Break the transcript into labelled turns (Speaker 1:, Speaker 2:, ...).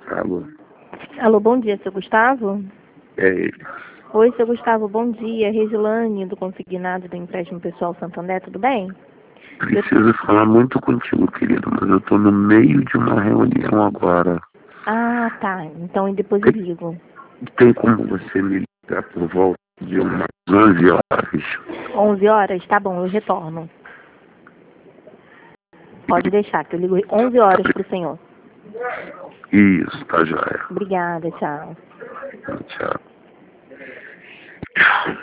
Speaker 1: Alô?
Speaker 2: Alô, bom dia, seu Gustavo?
Speaker 1: É ele.
Speaker 2: Oi, seu Gustavo, bom dia. Resilane, do Consignado do Empréstimo Pessoal Santander, tudo bem?
Speaker 1: Preciso falar muito contigo, querido, mas eu tô no meio de uma reunião agora.
Speaker 2: Ah, tá. Então depois eu ligo.
Speaker 1: Tem como você me ligar por volta de umas 11 horas?
Speaker 2: 11 horas? Tá bom, eu retorno. Pode deixar, que eu ligo 11 horas pro senhor.
Speaker 1: Isso, tá joia.
Speaker 2: Obrigada, tchau.
Speaker 1: Tchau.